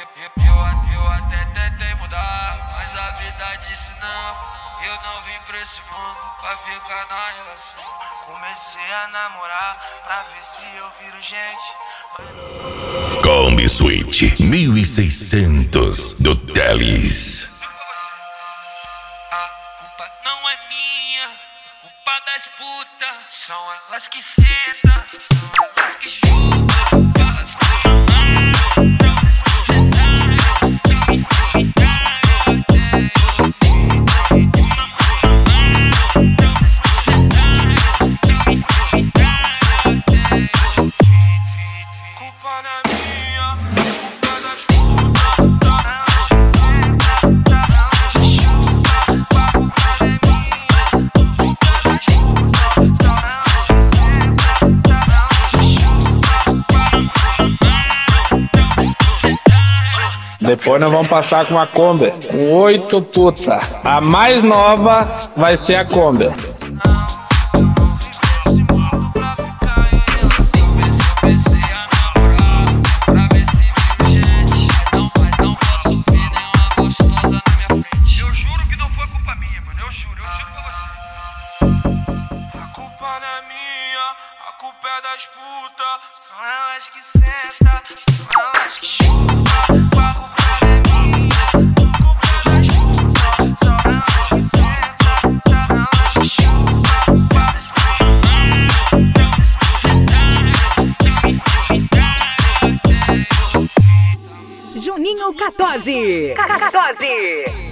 Eu até tentei mudar, mas a vida disse não. Eu não vim pra esse mundo pra ficar na relação. Comecei a namorar pra ver se eu viro gente. Kombi Suite 1600 do Teles. A culpa não é minha, é culpa das putas. São elas que sentam, são elas que chutam. Elas que amam, elas que sentaram. Não me convidaram até eu ouvir. Culpa não é minha, culpa das putas. Elas que sentam, elas que chutam. Culpa não é minha, culpa das putas. Elas que sentam, elas que chutam. Depois nós vamos passar com a Kombi, com 8 puta. A mais nova vai ser a Kombi. A culpa é das putas, são elas que sentam, são elas que chutam. A culpa não é minha, a culpa é das putas, são elas que sentam, são elas que chutam. Juninho Catozzi.